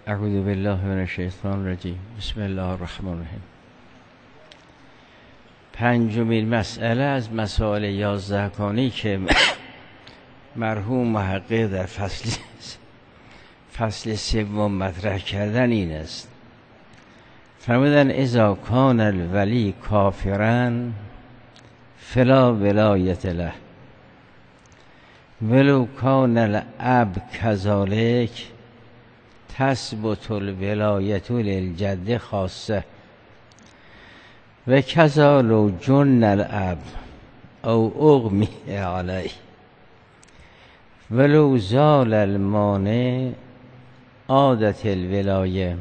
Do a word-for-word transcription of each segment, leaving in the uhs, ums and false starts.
اعوذ بالله من الشیطان الرجیم. بسم الله الرحمن الرحیم. پنجمین مسئله از مسائل یازدهگانی که مرحوم محقق در فصل فصل سوم مطرح کردن این است. فرمودن اذا کان الولی کافرا فلا ولایت له ولو کان الاب کذالک تثبت الولایت للجد خاصه و کذا لو جن الاب او اغمی علیه ولو زال المانع عادت الولایه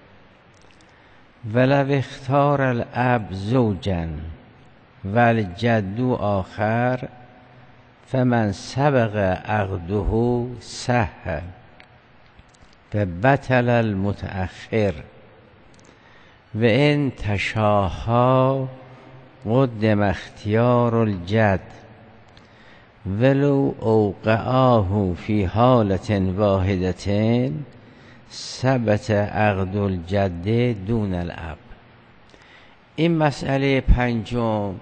ولو اختار الاب زوجا والجد آخر فمن سبق عقده صح و بطل المتأخر و ان تشاها قدم اختیار الجد ولو اوقعاه فی حالة واحدة ثبت عقد الجد دون الاب. این مسئله پنجم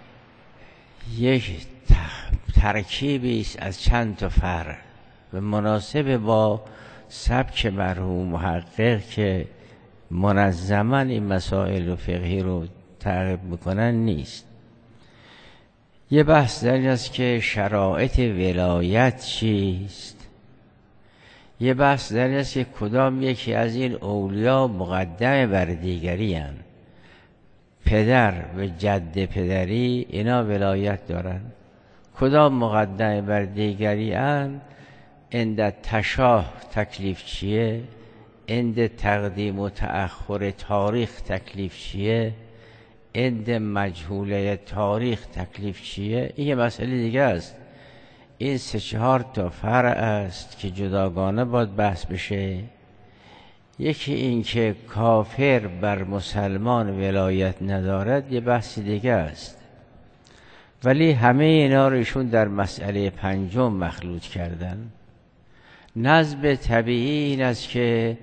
یک ترکیبی است از چند تا فرع و مناسب با سبک مرحوم محقق که منظما این مسائل و فقهی رو تعقیب میکنن نیست. یه بحث در این است که شرایط ولایت چیست. یه بحث در این است که کدام یکی از این اولیا مقدم بر دیگری هن. پدر و جد پدری اینا ولایت دارن. کدام مقدم بر دیگری هن؟ عند تشاه تکلیف چیه؟ عند تقدیم و تأخر تاریخ تکلیف چیه؟ عند مجهوله تاریخ تکلیف چیه؟ این یه مسئله دیگه است. این سه چهار تا فرع است که جداگانه باید بحث بشه. یکی این که کافر بر مسلمان ولایت ندارد یه بحث دیگه است، ولی همه اینا رو ایشون در مسئله پنجم مخلوط کردن. نظم طبیعی این است که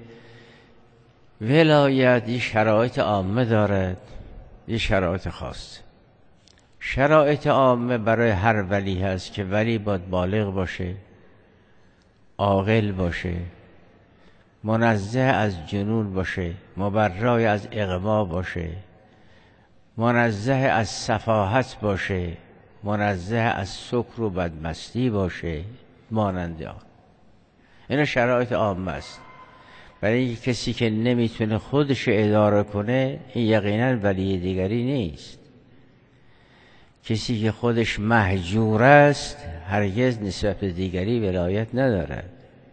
ولایت یه شرایط عامه دارد، یه شرایط خاص. شرایط عامه برای هر ولی هست که ولی باید بالغ باشه، عاقل باشه، منزه از جنون باشه، مبرای از اغما باشه، منزه از سفاهت باشه، منزه از سکر و بدمستی باشه، مانند آن. اینا شرایط عامه است. برای اینکه کسی که نمیتونه خودش اداره کنه این یقینا ولی دیگری نیست. کسی که خودش مهجور است هرگز نسبت به دیگری ولایت ندارد.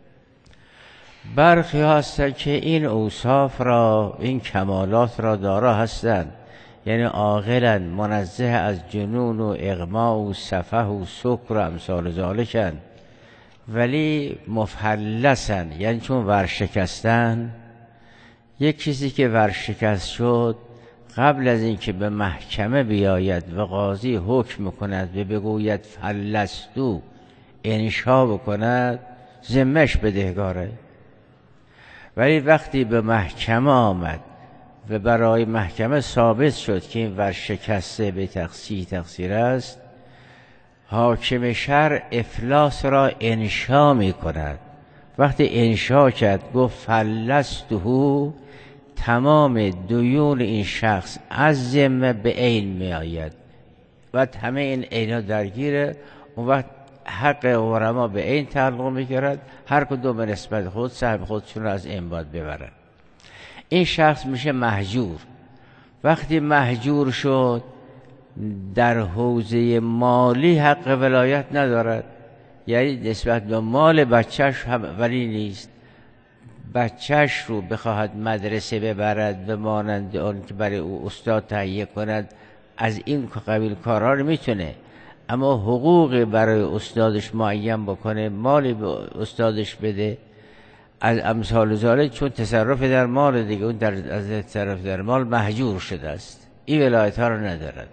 برخی هستند که این اوصاف را، این کمالات را دارا هستند، یعنی عاقلن، منزه از جنون و اغما و سفه و سکر و امثال ذالکن، ولی مفلسن، یعنی چون ورشکستن. یک کسی که ورشکست شد قبل از اینکه به محکمه بیاید و قاضی حکم کند و بگوید فلستو، انشا بکند، ذمه‌اش بدهکاره. ولی وقتی به محکمه آمد و برای محکمه ثابت شد که این ورشکسته به تقصیر تقصیر است، حاکم شرع افلاس را انشا می کند. وقتی انشا کرد گفت فلسته، تمام دیون این شخص از ذمه به عین می آید و همه این عینا درگیره. اون وقت حق غرما به عین تعلق می گیرد، هر کدوم به نسبت خود سهم خودشون را از این باید ببرن. این شخص میشه مهجور. وقتی مهجور شد در حوزه مالی حق ولایت ندارد، یعنی نسبت به مال بچهش هم ولی نیست. بچهش رو بخواهد مدرسه ببرد و مانند آن که برای او استاد تهیه کند، از این قبیل کارها رو میتونه، اما حقوق برای استادش معین بکنه، مالی به استادش بده، از امثال ذالک، چون تصرف در مال دیگه، اون در از تصرف در مال مهجور شده است، این ولایت ها رو ندارد.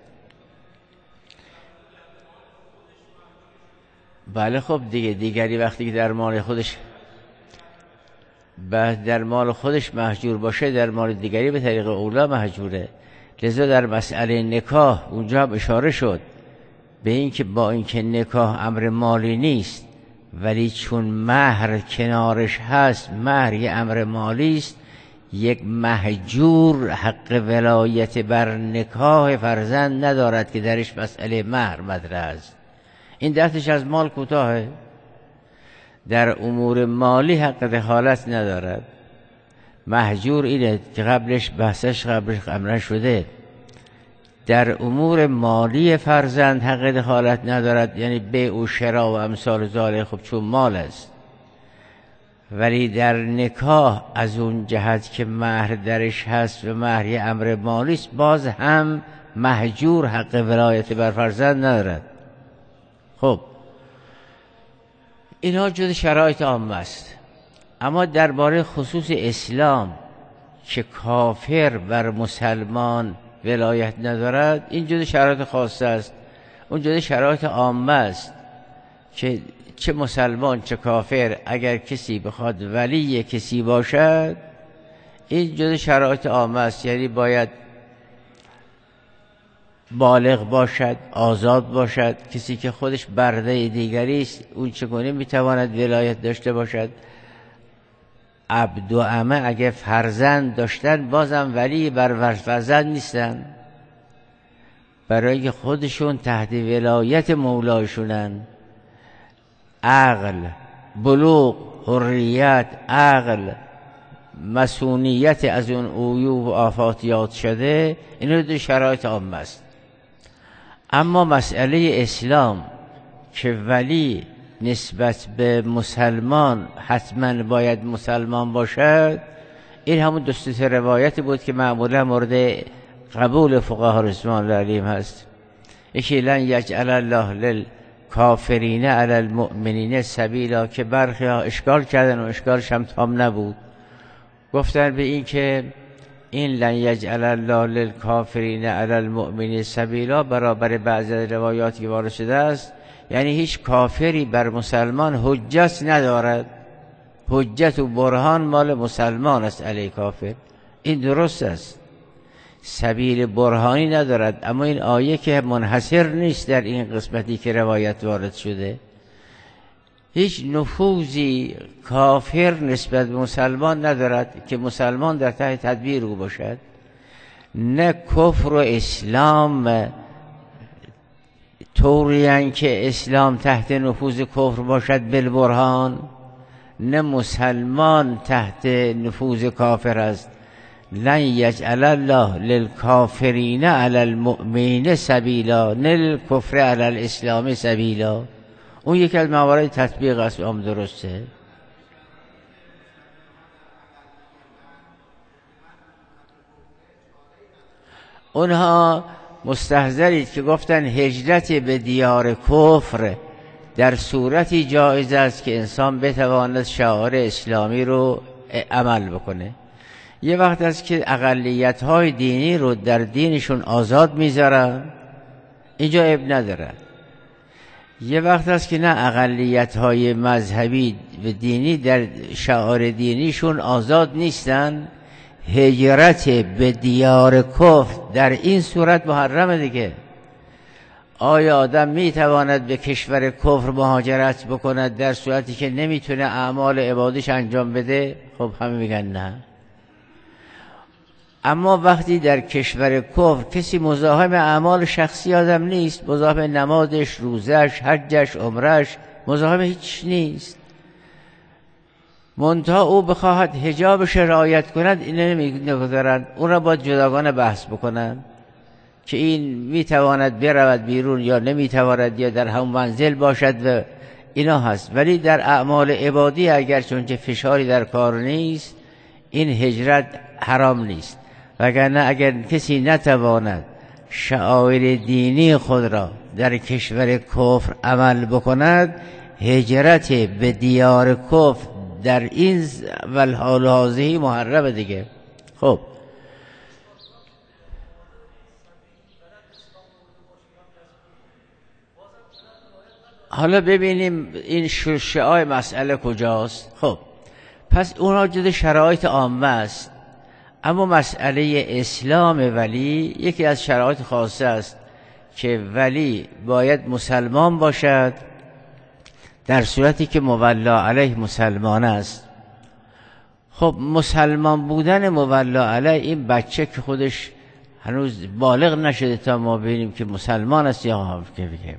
بله خب دیگه دیگری وقتی که در مال خودش بعد در مال خودش مهجور باشه، در مال دیگری به طریق اولا مهجوره. لذا در مسئله نکاح اونجا هم اشاره شد به این که با اینکه نکاح امر مالی نیست، ولی چون مهر کنارش هست، مهر یه امر مالی است، یک مهجور حق ولایت بر نکاح فرزند ندارد که درش مسئله مهر مطرح است. این دستش از مال کوتاهه، در امور مالی حق دخالت ندارد. مهجور اینه که قبلش بحثش قبلش قبلا شده، در امور مالی فرزند حق دخالت ندارد، یعنی بیع و شرا و امثال ذالک، خب چون مال است. ولی در نکاح از اون جهت که مهر درش هست و مهر یه امر مالی است، باز هم مهجور حق ولایت بر فرزند ندارد. خب اینها جز شرایط عامه است. اما درباره خصوص اسلام که کافر بر مسلمان ولایت ندارد، این جز شرایط خاصه است. اون جز شرایط عامه است که چه مسلمان چه کافر اگر کسی بخواد ولی کسی باشد، این جز شرایط عامه است. یعنی باید بالغ باشد، آزاد باشد. کسی که خودش برده دیگری است، اون چگونه میتواند ولایت داشته باشد؟ عبد و امه اگه فرزند داشتن بازم ولی بر فرزند نیستن، برای خودشون تحت ولایت مولایشونن. عقل، بلوغ، حریت، عقل، مسئولیت از اون عیوب و آفاتیات شده، اینو دو شرایط عامه است. اما مسئله اسلام که ولی نسبت به مسلمان حتما باید مسلمان باشد، این همون دو سه روایت بود که معمولا مورد قبول فقها رضوان الله علیهم هست. یکی لن یجعل الله للکافرین علی المؤمنین سبیلا، که برخی ها اشکال کردن و اشکالش هم تام نبود. گفتن به این که این لن یجعل الله للکافرین علی المؤمنین سبیلا برابر بعضی روایاتی که وارد شده است، یعنی هیچ کافری بر مسلمان حجت ندارد. حجت و برهان مال مسلمان است علی کافر. این درست است، سبیل برهانی ندارد. اما این آیه که منحصر نیست در این قسمتی که روایت وارد شده. هیچ نفوذی کافر نسبت به مسلمان ندارد که مسلمان در تحت تدبیر او باشد. نه کفر و اسلام طوریان که اسلام تحت نفوذ کفر باشد بالبرهان، نه مسلمان تحت نفوذ کافر است. لن یجعل الله للکافرین علی المؤمنین سبیلا، نه للکفر علی الاسلام سبیلا. اون یکی از موارد تطبیق است. هم درسته. اونها مستحضرید که گفتن هجرت به دیار کفر در صورتی جایز است که انسان بتواند شعار اسلامی رو عمل بکنه. یه وقت است که اقلیت های دینی رو در دینشون آزاد میذارن، اینجا عیب نداره. یه وقت است که نه، اقلیت های مذهبی و دینی در شعار دینیشون آزاد نیستن، هجرت به دیار کفر در این صورت محرمه دیگه. آیا آدم میتواند به کشور کفر مهاجرت بکند در صورتی که نمیتونه اعمال عبادیش انجام بده؟ خب همه میگن نه. اما وقتی در کشور کفر کسی مزاحم اعمال شخصی آدم نیست، مزاحم نمازش، روزش، حجش، عمرش، مزاحم هیچ نیست، منتها او بخواهد حجابش رعایت کند، این نمیگذارند. اون را باید جداگانه بحث بکنند که این میتواند برود بیرون یا نمیتواند، یا در همون منزل باشد و اینا هست. ولی در اعمال عبادی اگر چونچه فشاری در کار نیست، این هجرت حرام نیست. وگرنه اگر کسی نتواند شعائر دینی خود را در کشور کفر عمل بکند، هجرت به دیار کفر در این والحال هذه محرمه دیگه. خب حالا ببینیم این شعاع مسئله کجاست. خب پس اونا جز شرایط عامه است. اما مسئله اسلام ولی یکی از شرایط خاصه است که ولی باید مسلمان باشد در صورتی که مولا علیه مسلمان است. خب مسلمان بودن مولا علیه این بچه که خودش هنوز بالغ نشده تا ما ببینیم که مسلمان است یا حافظ بگیم.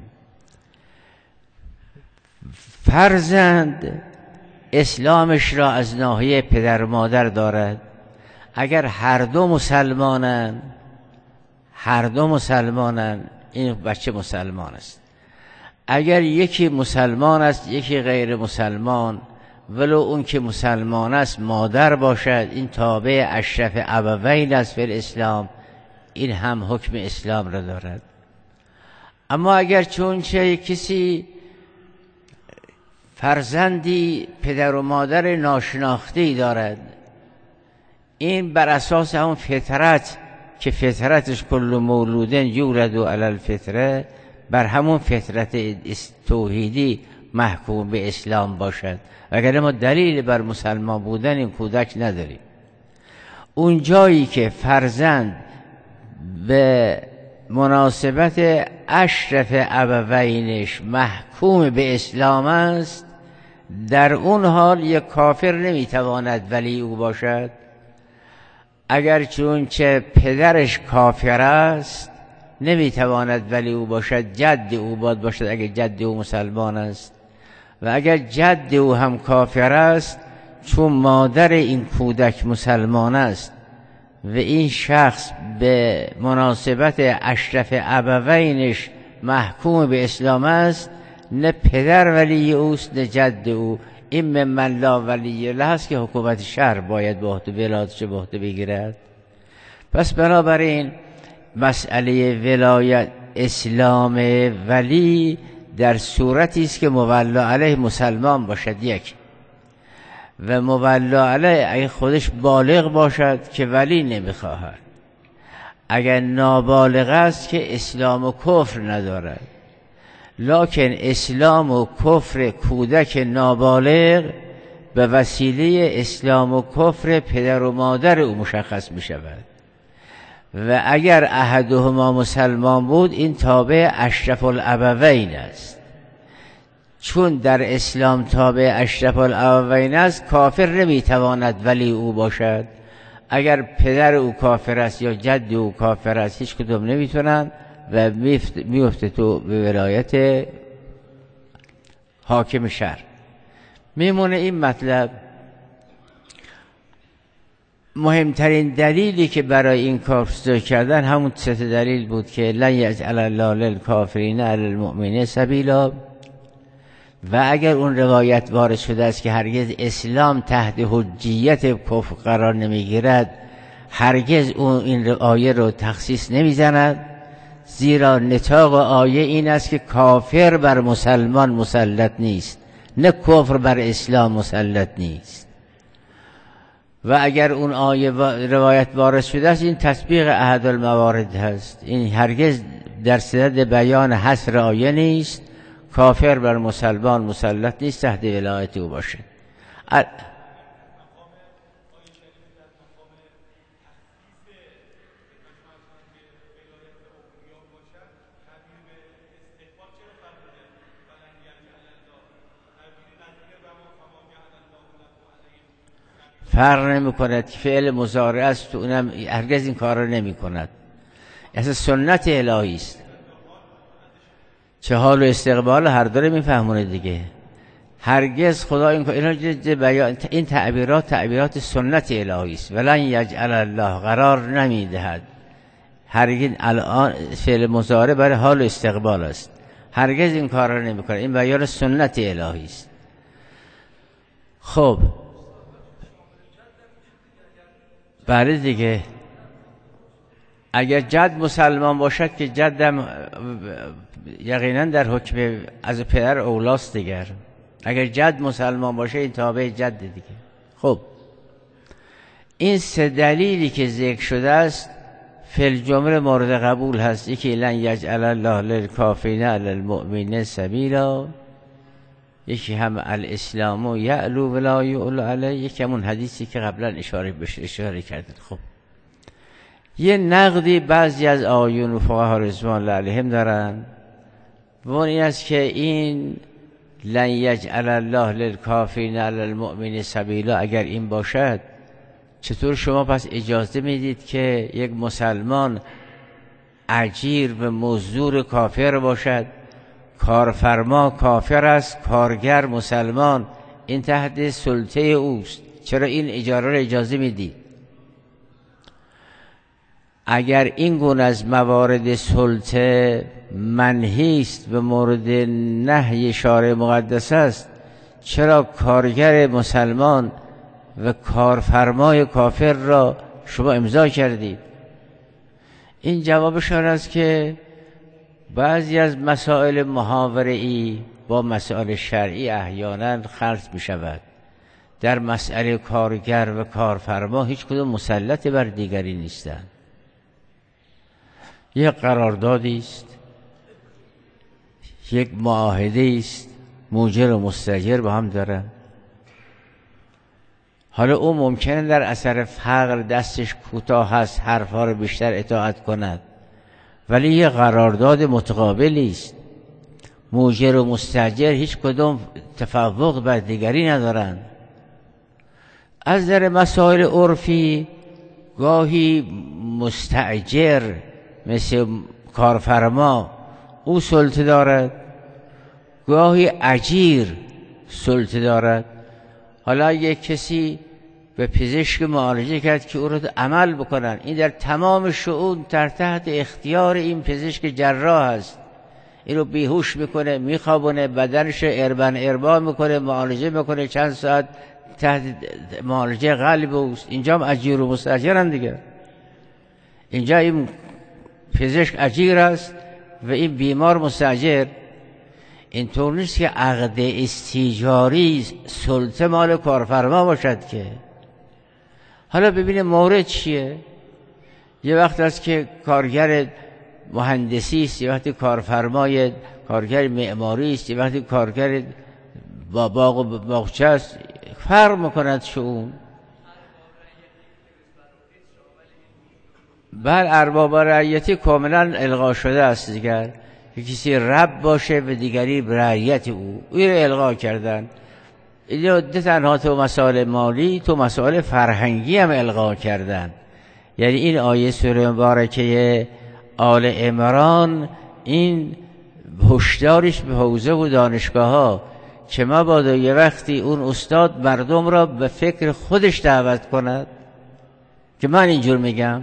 فرزند اسلامش را از ناحیه پدر و مادر دارد. اگر هر دو مسلمانن هر دو مسلمانن این بچه مسلمان است. اگر یکی مسلمان است یکی غیر مسلمان، ولو اون که مسلمان است مادر باشد، این تابع اشرف ابوین است فی اسلام، این هم حکم اسلام را دارد. اما اگر چون چه کسی فرزندی پدر و مادر ناشناخته‌ای دارد، این بر اساس همون فطرت که فطرتش کل مولودن یولد علی الفطره، بر همون فطرت توحیدی محکوم به اسلام باشد. وگرنه ما دلیل بر مسلمان بودن این کودک نداریم. اون جایی که فرزند به مناسبت اشرف ابوینش محکوم به اسلام است، در اون حال یک کافر نمیتواند ولی او باشد. اگر چون چه پدرش کافر است نمیتواند ولی او باشد، جد او باید باشد اگر جد او مسلمان است. و اگر جد او هم کافر است، چون مادر این کودک مسلمان است و این شخص به مناسبت اشرف ابوینش محکوم به اسلام است، نه پدر ولی اوست نه جد او. این ممن لا ولی له است که حکومت شهر باید به عهده ولایتش به عهده بگیرد. پس بنابراین مسئله ولایت اسلام ولی در صورتی است که مولا علیه مسلمان باشد یک، و مولا علیه اگه خودش بالغ باشد که ولی نمیخواهد. اگر نابالغ است که اسلام و کفر ندارد، لکن اسلام و کفر کودک نابالغ به وسیله اسلام و کفر پدر و مادر او مشخص می شود. و اگر احدهما مسلمان بود این تابع اشرف الابوین است. چون در اسلام تابع اشرف الابوین است، کافر نمیتواند ولی او باشد. اگر پدر او کافر است یا جد او کافر است، هیچ کدوم نمیتونند و میفته تو به ولایت حاکم شهر. میمونه این مطلب. مهمترین دلیلی که برای این کار صدور کردن همون سه دلیل بود که لن یجعل الله للکافرین علی المؤمنین سبیلا. و اگر اون روایت وارد شده است که هرگز اسلام تحت حجیت کفر قرار نمیگیرد، هرگز اون این آیه رو تخصیص نمیزند، زیرا نطاق آیه این است که کافر بر مسلمان مسلط نیست، نه کفر بر اسلام مسلط نیست. و اگر اون آیه روایت وارد شده است، این تطبیق احد الموارد هست. این هرگز در صدد بیان حصر آیه نیست. کافر بر مسلمان مسلط نیست تحت ولایت او باشه. فرق نمی کند که فعل مضارع است تو اونم هرگز این کار را نمی کند. اصلا سنت الهی است. چه حال و استقبال هر داره می فهمونه دیگه. هرگز خدا این این, این تعبیرات تعبیرات سنت الهی است. ولن یجعل الله قرار نمی دهد. هرگز الان فعل مضارع برای حال و استقبال است. هرگز این کار را نمی کند. این بیان سنت الهی است. خب بله دیگه، اگر جد مسلمان باشد که جدم یقینا در حکم از پدر اولاست دیگر. اگر جد مسلمان باشه این تابع جد دیگه. خب این سه دلیلی که ذکر شده است فی الجمله مورد قبول هست. یکی لن یجعل الله للکافرین علی المؤمنین سبیلا، یکی هم الاسلام و یعلو ولا یعلو علیه، یکی همون حدیثی که قبلا اشاره بشه اشاره کردن. خب یه نقدی بعضی از آیون و فقها رضوان الله علیهم دارن و اون این است که این لن یجعل الله للکافرین علی المؤمنین سبیلا، اگر این باشد چطور شما پس اجازه میدید که یک مسلمان اجیر و مزدور کافر باشد؟ کارفرما کافر است، کارگر مسلمان، این تحت سلطه اوست، چرا این اجاره را اجازه میدید؟ اگر این گونه از موارد سلطه منهی است و مورد نهی شارع مقدس است، چرا کارگر مسلمان و کارفرمای کافر را شما امضا کردید؟ این جوابشان است که بعضی از مسائل محاوره‌ای با مسائل شرعی احیانا خلط می شود. در مسئله کارگر و کارفرما هیچ کدوم مسلط بر دیگری نیستند. یک قراردادی است، یک معاهده است، موجر و مستاجر با هم دارن. حالا او ممکنه در اثر فقر دستش کوتاه هست، حرفها رو بیشتر اطاعت کند، ولی یه قرارداد متقابلی است. موجر و مستاجر هیچ کدوم تفوق بر دیگری ندارند. از نظر مسائل عرفی گاهی مستاجر مثل کارفرما او سلطه دارد، گاهی اجیر سلطه دارد. حالا یک کسی به پزشک معالجه کرد که او رو عمل بکنن، این در تمام شؤون در تحت اختیار این پزشک جراح است. این رو بیهوش میکنه، میخوابونه، بدنش اربن اربا میکنه، معالجه میکنه، چند ساعت تحت معالجه قلب اوست. اینجا هم اجیر و مستاجرن دیگه. اینجا این پزشک اجیر است و این بیمار مستاجر. اینطور نیست که عقد استیجاری سلطه مال کارفرما باشد که. حالا ببینه مورد چیه. یه وقت است که کارگر مهندسی است، یه وقتی کارفرمای کارگر معماری است، یه وقتی کارگر با باغ و باغچه است، فرق میکند شؤون. بر ارباب رعیتی کاملا الغا شده است دیگر، که کسی رب باشه و دیگری رعیت او، او رو الغا کردن. نه تنها تو مسائل مالی، تو مسائل فرهنگی هم الغا کردن. یعنی این آیه سوره مبارکه آل عمران این هشدارش به حوزه و دانشگاه ها که مبادا یه وقتی اون استاد مردم را به فکر خودش دعوت کند که من اینجور میگم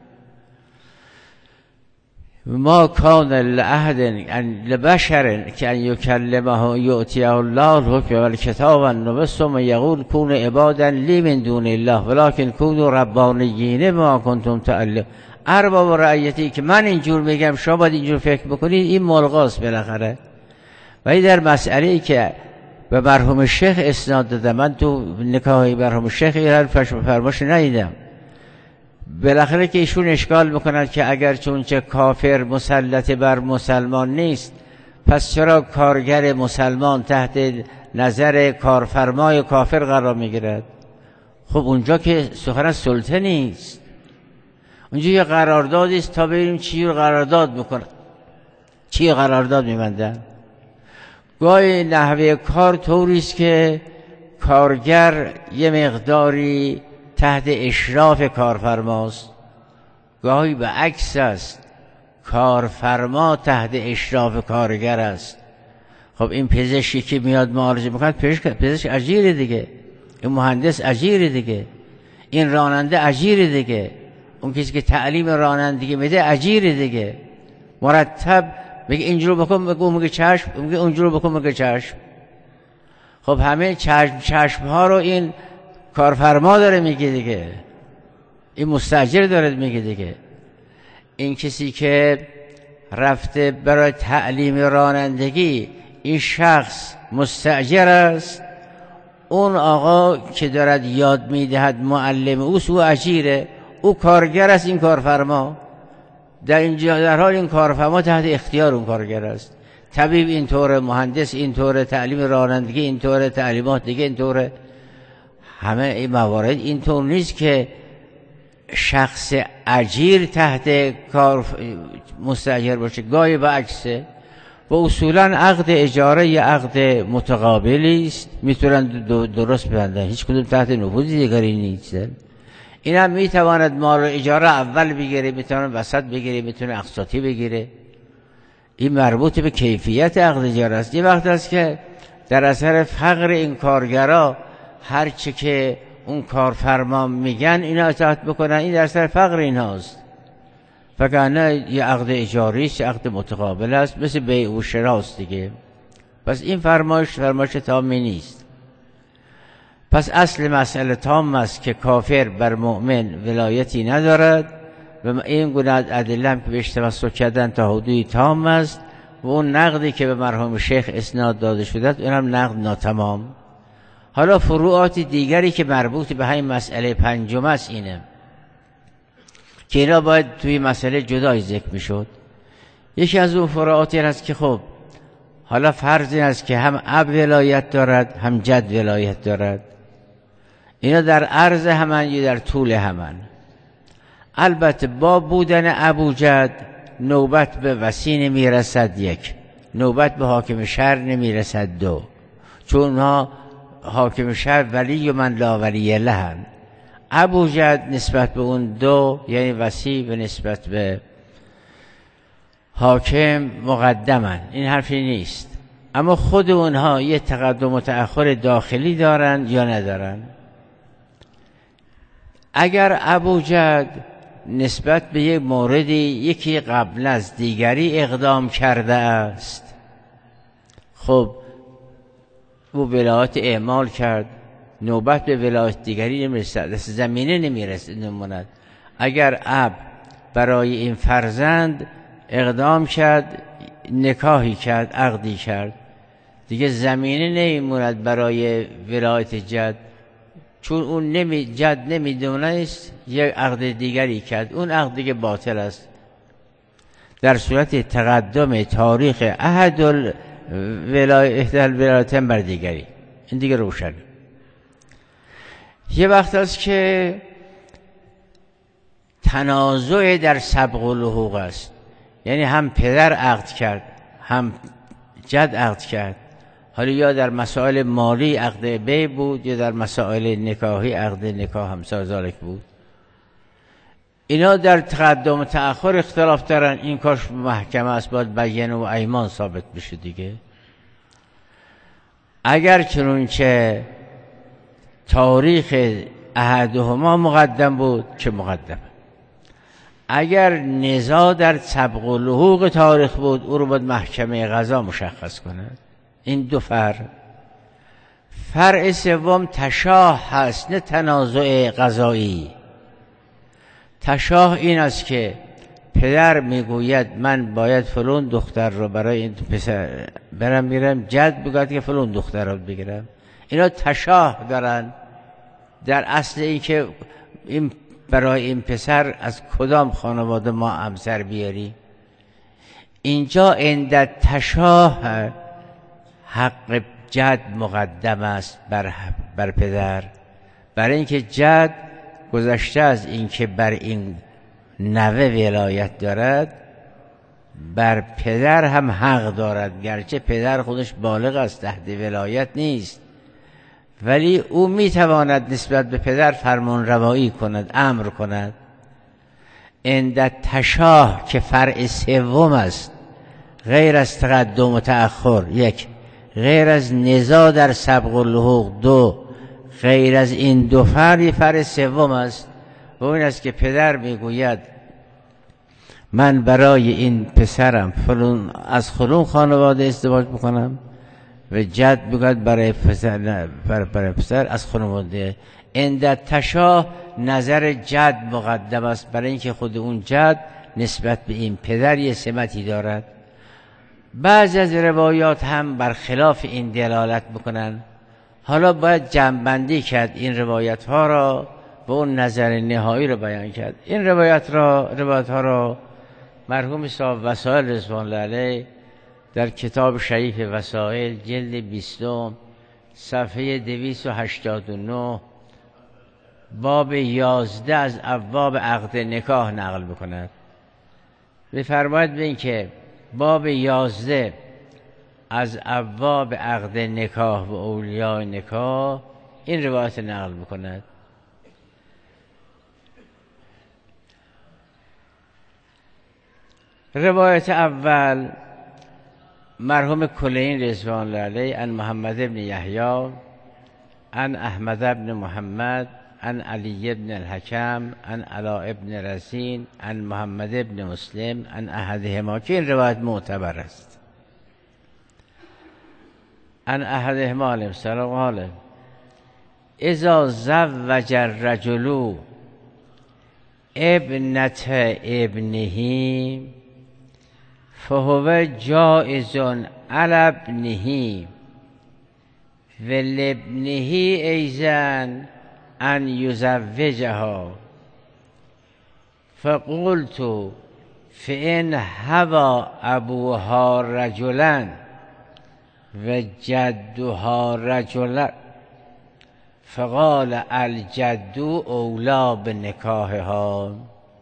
ما کان لأحد لبشر که ان یکلمه یؤتیه الله الحکم والکتاب والنبوة ثم یقول کونوا عبادا لی من دون الله ولکن کونوا ربانیین بما کنتم تعلمون. ارباب و رعیتی که من اینجور میگم شما باید اینجور فکر بکنید، این ملغاست بالاخره. ولی در مسئله‌ای که به مرحوم شیخ اسناد دادم، من تو نکاح مرحوم شیخ ایران فرماش ندیدم، بالاخره که ایشون اشکال میکنند که اگر چون چه کافر مسلط بر مسلمان نیست، پس چرا کارگر مسلمان تحت نظر کارفرمای کافر قرار میگیرد؟ خب اونجا که سخن از سلطه نیست، اونجا یه قراردادی است تا ببینیم چی رو قرارداد میکنن، چی قرارداد میبندن. گاهی نحوه کار طوری است که کارگر یه مقداری تحت اشراف کارفرماست، گاهی به عکس است، کارفرما تحت اشراف کارگر است. خب این پزشکی که میاد معالجه میکنه پزشک پزشک اجیر دیگه، این مهندس اجیر دیگه، این راننده اجیر دیگه، اون کسی که تعلیم رانندگی میده اجیر دیگه. مرتب میگه اینجور بکن، میگه میگه چشم، میگه اونجور بکن، میگه چشم. خب همه چشم چشم ها رو این کارفرما داره میگه دیگه، این مستاجر داره میگه دیگه. این کسی که رفته برای تعلیم رانندگی، این شخص مستاجر است، اون آقا که دارد یاد میدهد معلم اوست، او اجیره، او کارگر است، این کارفرما. در اینجا در حال این کارفرما تحت اختیار اون کارگر است. طبیب اینطوره، مهندس اینطوره، تعلیم رانندگی اینطوره، تعلیمات دیگه اینطوره. همه این موارد اینطور نیست که شخص اجیر تحت کار مستاجر باشه، گاهی به عکسه. و اصولا عقد اجاره یه عقد متقابلی است، میتونن درست ببندن، هیچ کدوم تحت نفوذ دیگری نیستن. این هم میتواند مال اجاره اول بگیره، میتونه وسط بگیره، میتونه اقساطی بگیره. این مربوط به کیفیت عقد اجاره است. یه وقت است که در اثر فقر این کارگرا هر چه که اون کارفرما میگن اینا اطاعت بکنن، این در اثر فقر ایناست. فکرنه یه عقد اجاری است، عقد متقابل است، مثل بیع و شراست دیگه. پس این فرمایش فرمایش تامی نیست. پس اصل مسئله تام است که کافر بر مؤمن ولایتی ندارد و این گونه ادله هم که بهش توسل کردن تا حدودی تام است و اون نقدی که به مرحوم شیخ اسناد داده شده اون هم نقد ناتمام. حالا فروعات دیگری که مربوط به همین مسئله پنجم است اینه که اینا باید توی مسئله جدای ذکر میشد. یکی از اون فروعاتی هست که خب حالا فرض این است که هم اب ولایت دارد هم جد ولایت دارد، اینا در عرض همن یا در طول همن. البته با بودن ابو جد نوبت به وصی نمیرسد یک، نوبت به حاکم شهر نمیرسد دو، چون اونها حاکم شهر ولی و من لا ولی لهن. ابو جد نسبت به اون دو یعنی وصی و نسبت به حاکم مقدمن، این حرفی نیست. اما خود اونها یه تقدم و تأخر داخلی دارن یا ندارن. اگر ابو جد نسبت به یک موردی یکی قبل از دیگری اقدام کرده است، خب او ولایت اعمال کرد، نوبت به ولایت دیگری نمیرسد، دست زمینه نمیرسد نموند. اگر اب برای این فرزند اقدام کرد، نکاحی کرد، عقدی کرد، دیگه زمینه نمیموند برای ولایت جد، چون اون نمی جد نمیدونست یک عقد دیگری کرد، اون عقد دیگه باطل است. در صورت تقدم تاریخ احد الولایتین بر دیگری، این دیگه روشن. یه وقت است که تنازع در سبق الحقوق است، یعنی هم پدر عقد کرد هم جد عقد کرد، حالا یا در مسائل مالی عقد بیع بود یا در مسائل نکاحی عقد نکاح همسر ذالک بود. اینا در تقدم و تأخر اختلاف دارن، این کاش محکمه است باید بیان و ایمان ثابت بشه دیگه. اگر چنانچه تاریخ احدهما مقدم بود که مقدم، اگر نزاع در سبق الحقوق تاریخ بود او رو باید محکمه قضا مشخص کند. این دو فرع. فرع سوم تشاه هست، نه تنازع قضایی. تشاه این است که پدر میگوید من باید فلان دختر رو برای این پسر برم میرم، جد بگوید که فلان دختر رو بگیرم. اینا تشاه دارن در اصل این که این برای این پسر از کدام خانواده ما همسر بیاری. اینجا عند تشاه حق جد مقدم است بر, بر پدر، برای اینکه جد گذشته از اینکه بر این نوه ولایت دارد بر پدر هم حق دارد، گرچه پدر خودش بالغ است تحت ولایت نیست، ولی او میتواند نسبت به پدر فرمان روایی کند، امر کند. عند تشاه که فرع سوم است، غیر از تقدم و تأخر یک، غیر از نزاع در سبق الحقوق دو، غیر از این دو فرع فرع سوم است و این است که پدر میگوید من برای این پسرم فلان از فلان خانواده ازدواج بکنم و جد میگوید برای پسر برای پسر از خانواده. عند تشاه نظر جد مقدم است، برای اینکه خود اون جد نسبت به این پدر یه سمتی دارد. بعضی از روایات هم برخلاف این دلالت بکنن. حالا باید جمع‌بندی کرد این روایت ها را و اون نظر نهایی را بیان کرد. این روایت را روایت ها را مرحوم صاحب وسائل رضوان الله علیه در کتاب شریف وسائل جلد بیستم صفحه دویست و هشتاد و نه باب یازده از ابواب عقد نکاح نقل بکند. بفرماید به این که باب یازده از ابواب عقد نکاح و اولیاء نکاح این روایت نقل بکند. روایت اول مرحوم کلینی رضوان الله علیه عن محمد بن یحیی عن احمد بن محمد عن علی بن الحکم عن علاء بن رزین عن محمد بن مسلم عن احدهما که این روایت معتبر است. عن احدهما علیه السلام قال اذا زوج الرجل ابنة ابنه فهو جائز علی ابنه ولابنه ایضا ان یزوجها فقلت فإن هوى ابوها رجلا و جدها رجلا فقال الجد اولی بنکاحها.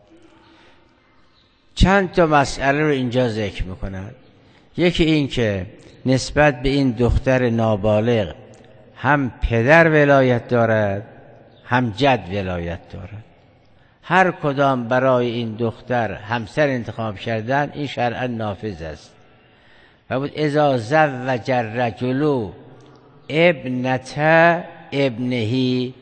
چند تا مسئله رو اینجا ذکر میکند. یکی این که نسبت به این دختر نابالغ هم پدر ولایت دارد هم جد ولایت دارد. هر کدام برای این دختر همسر انتخاب کردن این شرعا نافذ است. و بود اذا زوج الرجل ابنة ابنه،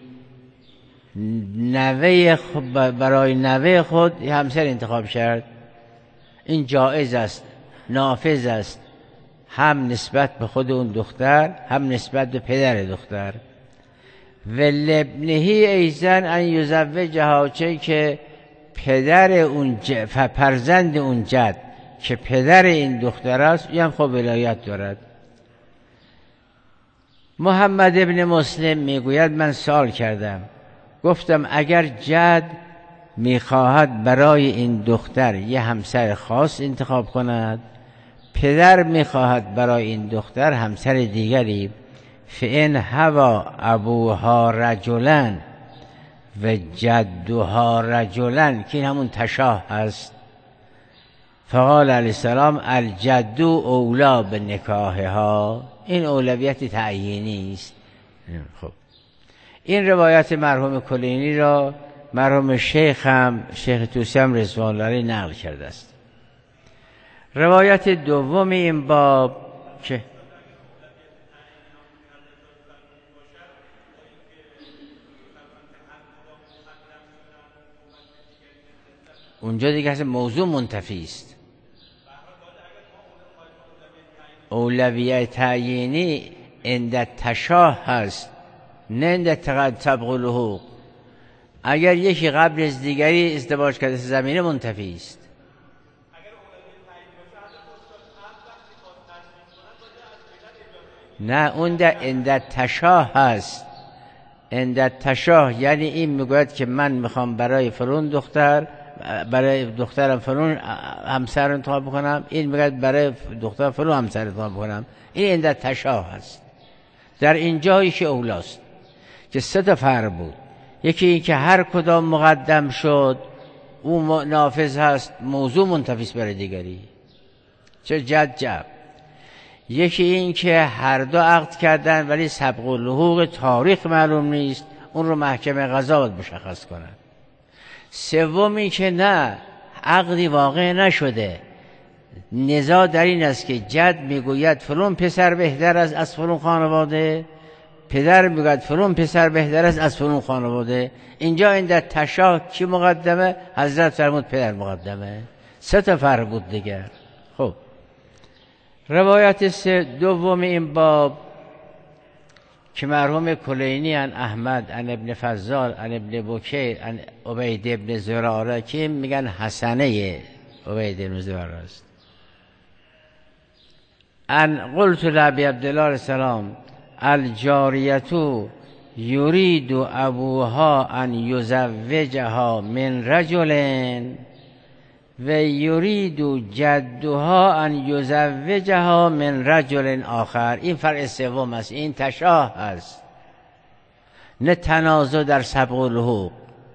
نوه برای نوه خود همسر انتخاب کرد، این جایز است، نافذ است، هم نسبت به خود اون دختر هم نسبت به پدر دختر. و لابنه ایضا ان یزوجها، چه که پدر اون ج... فرزند اون جد که پدر این دختر است این هم خب ولایت دارد. محمد ابن مسلم میگوید من سوال کردم، گفتم اگر جد میخواهد برای این دختر یه همسر خاص انتخاب کند، پدر میخواهد برای این دختر همسر دیگری، فإن هوى ابوها رجلا و جدها رجلا، که این همون تشاه هست، فقال علیه السلام الجد اولی بنکاحها، این اولویت تعیینی است. خب این روایت مرحوم کلینی را مرحوم شیخ هم شیخ توسی هم رضوان الله علیه نقل کرده است. روایت دوم این باب که اونجا دیگه اصلا موضوع منتفی است. اولویت تعیینی عند تشاه هست، نه عند طبق الحقوق. اگر یکی قبل از دیگری ازدواج کرده زمینه منتفی است. نه اون در عند تشاه هست. عند تشاه یعنی این میگوید که من میخوام برای فلان دختر برای دخترم فلان همسر انتخاب بکنم، این میگوید برای دختر فلان همسر انتخاب بکنم، این عند تشاه هست. در اینجا ایش اولاست که سه تا فرق بود. یکی این که هر کدام مقدم شد او نافذ هست، موضوع منتفی برای دیگری، چه جد جب. یکی این که هر دو عقد کردن ولی سبق الحقوق تاریخ معلوم نیست، اون رو محکمه قضا باید مشخص کنن. سومی که نه، عقدی واقع نشده، نزاع در این است که جد میگوید فلان پسر بهتر است از فلان خانواده، پدر میگوید فلان پسر بهتر است از فلان خانواده. اینجا این در تشاه کی مقدمه؟ حضرت فرمود پدر مقدمه. سه تا فرق بود دیگر. خب روایت سه دوم این باب که مرحوم کلینی عن احمد عن ابن فضال عن ابن بکیر عن عبید ابن زراره که میگن حسنه عبید ابن زراره است. ان قلت لابی عبدالله علیه السلام الجاریتو یرید ابوها ان یزوجها من رجل و یرید جدها ان یزوجها من رجل آخر. این فرع سوم است، این تشاه است، نه تنازع در سبق الحقوق.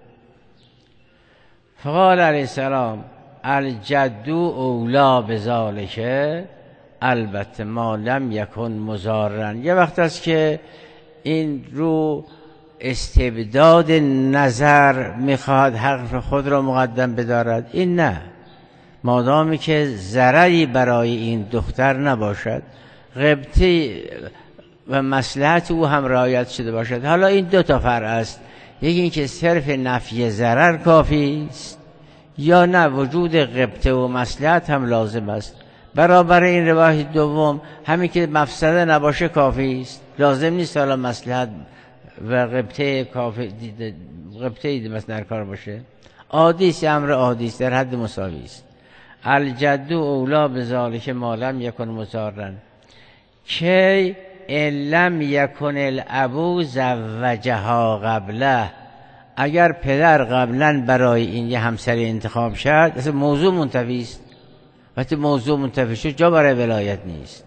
فقال علیه السلام الجد اولا بذالک، البته ما لم یکن مضارا. یه وقت است که این رو استبداد نظر میخواهد حق خود را مقدم بدارد، این نه، مادامی که ضرری برای این دختر نباشد، غبطه و مصلحت او هم رعایت شده باشد. حالا این دو تا فرع است، یکی این که صرف نفی ضرر کافی است یا نه وجود غبطه و مصلحت هم لازم است. برابر این روایت دوم همین که مفسده نباشه کافی است، لازم نیست حالا مصلحت و غبطه کافی دیده، غبطه دیده مثلا در کار باشه. عادی است، امر عادی است، در حد مساوی است. الجد اولا بذالک ما لم یکن مضارا کی ان لم یکن الابو زوجها قبله. اگر پدر قبلا برای این یه همسری انتخاب شد، اصلا موضوع منتفی است. وقتی موضوع منتفی شد جا برای ولایت نیست.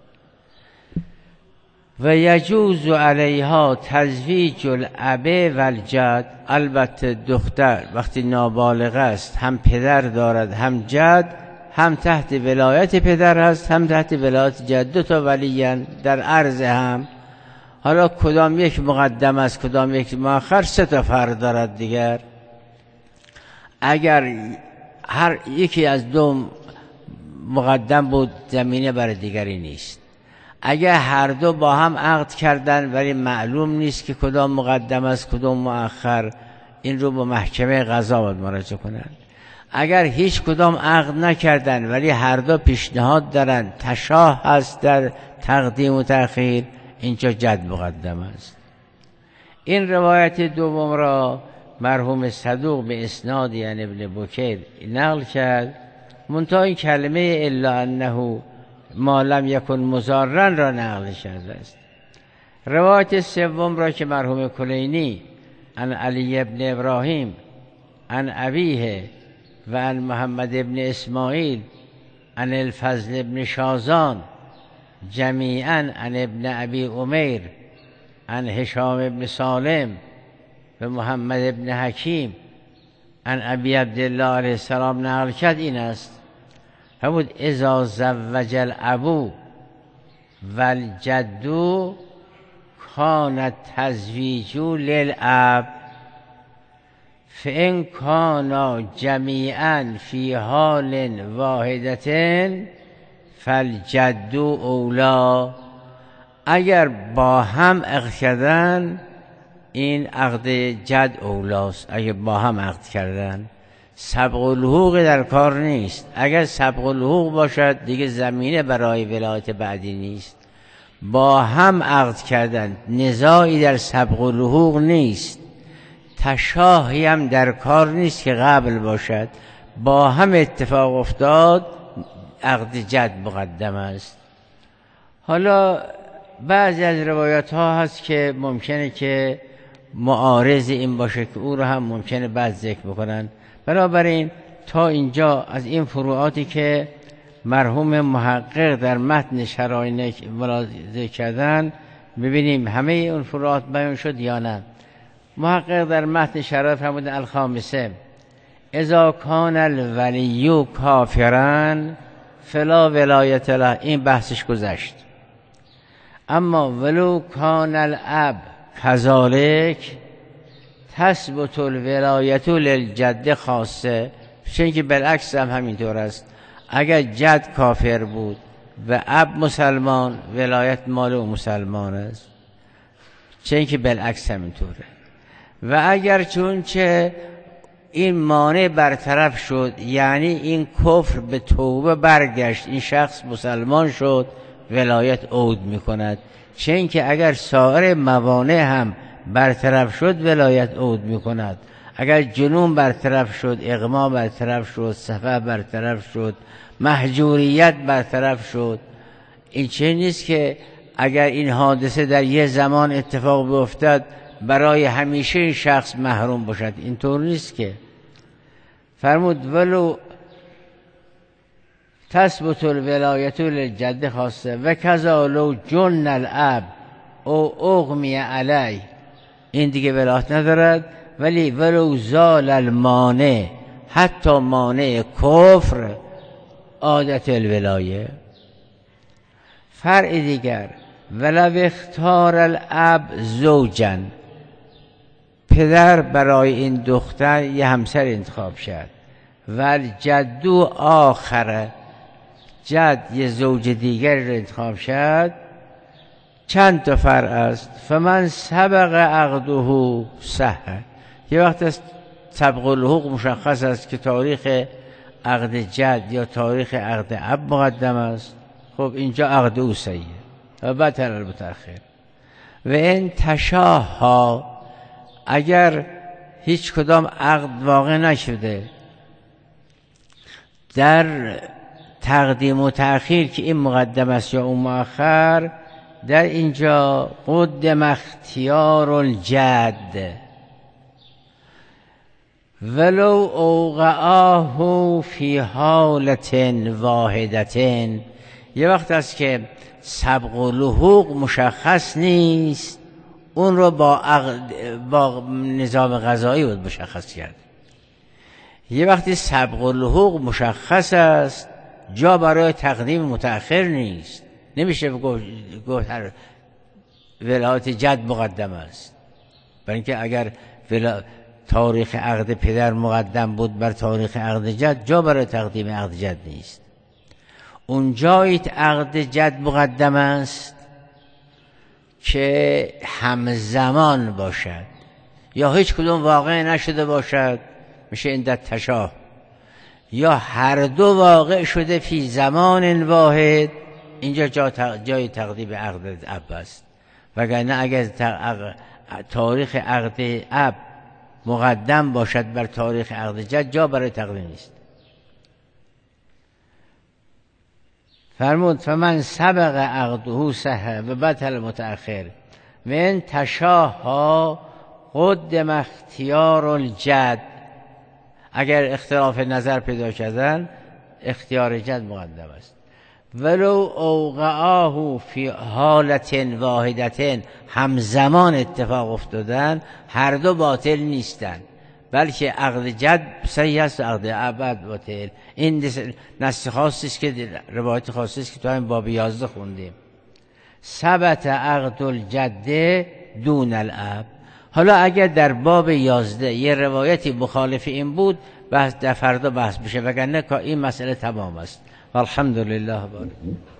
و یجوز علیها تزویج الاب و الجد. البته دختر وقتی نابالغ است هم پدر دارد هم جد، هم تحت ولایت پدر هست هم تحت ولایت جد، دو تا ولیان در عرض هم. حالا کدام یک مقدم است کدام یک مؤخر، سه تا فرق دارد دیگر. اگر هر یکی از دو مقدم بود زمینه برای دیگری نیست. اگر هر دو با هم عقد کردن ولی معلوم نیست که کدام مقدم است کدام مؤخر، این رو با محکمه قضا باید مراجعه کنند. اگر هیچ کدام عقد نکردن ولی هر دو پیشنهاد دارن، تشاه هست در تقدیم و تأخیر، اینجا جد مقدم است. این روایت دوم را مرحوم صدوق به اسناد یعنی ابن بکیر نقل کرد، منتها این کلمه الا انه ما لم یکن مضارا را نقل کرده است. روایت سوم را که مرحوم کلینی عن علی ابن ابراهیم عن ابیه و عن محمد ابن اسماعیل عن الفضل ابن شازان جمیعا عن ابن ابی امیر عن هشام ابن سالم و محمد ابن حکیم عن ابی عبدالله علیه السلام نقل کرد، این است همود اذا زوج الابو والجد کان تزویج للاب فان کانا جمیعا فی حال واحدة فالجد اولا. اگر با هم عقد کردن این عقد جد اولاست. اگر با هم عقد کردن سبق الحقوق در کار نیست. اگر سبق الحقوق باشد دیگه زمینه برای ولایت بعدی نیست. با هم عقد کردن نزاعی در سبق الحقوق نیست، تشاهی هم در کار نیست که قبل باشد. با هم اتفاق افتاد عقد جد مقدم است. حالا بعضی از روایات ها هست که ممکنه که معارض این باشه که او رو هم ممکنه بعد ذکر بکنن. بنابراین تا اینجا از این فروعاتی که مرحوم محقق در متن شرایط ملاحظه کردن ببینیم همه اون فروعات بیان شد یا نه. محقق در متن شرایط فرمودن الخامسه اذا کان الولی کافرا فلا ولایت له. این بحثش گذشت. اما ولو کان الاب کذالک تثبت الولایت للجد خاصه. چون که بالعکس هم همینطور است. اگر جد کافر بود و اب مسلمان، ولایت مال و مسلمان است. چون که بالعکس همینطوره. و اگر چون که این مانع برطرف شد، یعنی این کفر به توبه برگشت، این شخص مسلمان شد، ولایت عود میکند. چون که اگر سایر موانع هم برطرف شد ولایت عود میکند. اگر جنون برطرف شد، اغما برطرف شد، صفه برطرف شد، محجوریت برطرف شد. این چه نیست که اگر این حادثه در یه زمان اتفاق بیفتد برای همیشه این شخص محروم باشد. اینطور نیست که. فرمود ولو تثبت الولایت للجد خاصه و کذا لو جن الاب او اغمی علی، این دیگه ولایت ندارد. ولی ولو زال المانع، حتی مانع کفر، عادت الولایه. فرع دیگر، ولو اختار الاب زوجا، پدر برای این دختر یه همسر انتخاب شد، و جدو آخره، جد یه زوج دیگر رو انتخاب شد، چند تا فرع است. فمن سبق عقده صح، یه وقت است سبق الحقوق مشخص است که تاریخ عقد جد یا تاریخ عقد اب مقدم است، خب اینجا عقد او صحیحه و بطل المتأخر. و این تشاها، اگر هیچ کدام عقد واقع نشده، در تقدیم و تأخیر که این مقدم است یا اون مؤخر، در اینجا قدم اختیار الجد ولو اوقعاه فی حالت واحدت. یه وقت است که سبق الحقوق مشخص نیست، اون رو با, عقد با نظام قضایی بود مشخص کرد. یه وقتی سبق الحقوق مشخص است، جا برای تقدیم متأخر نیست، نمیشه گفت هر ولایت جد مقدم است، برای اینکه اگر ولا... تاریخ عقد پدر مقدم بود بر تاریخ عقد جد، جا برای تقدیم عقد جد نیست. اون جایی عقد جد مقدم است که همزمان باشد یا هیچ کدوم واقع نشده باشد، میشه این در تشاه، یا هر دو واقع شده فی زمان واحد، اینجا جا جای تقدیم عقد اب است. وگرنه اگر تاریخ عقد اب مقدم باشد بر تاریخ عقد جد، جا برای تقدیم نیست. فرمود فمن سبق عقده صح و بطل متأخر من تشاها قدم اختیار الجد. اگر اختلاف نظر پیدا کردن، اختیار جد مقدم است. ولو اوقعاه فی حالت واحدت، همزمان اتفاق افتادن، هر دو باطل نیستند، بلکه عقد جد صحیح است و عقد ابد باطل. این نص خاصی است که روایت خاصی است که تو همین باب یازده خوندیم. ثبت عقد الجد دون الاب. حالا اگر در باب یازده یه روایتی مخالف این بود، بحث در فردا بحث بشه، وگرنه این مسئله تمام است. والحمدلله.